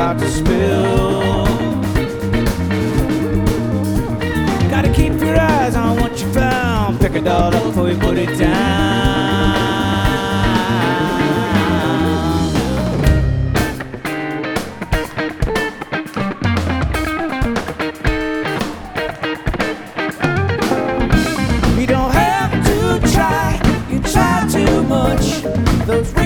about to spill. Gotta keep your eyes on what you found. Pick it all up before you put it down. You don't have to try, you try too much. Those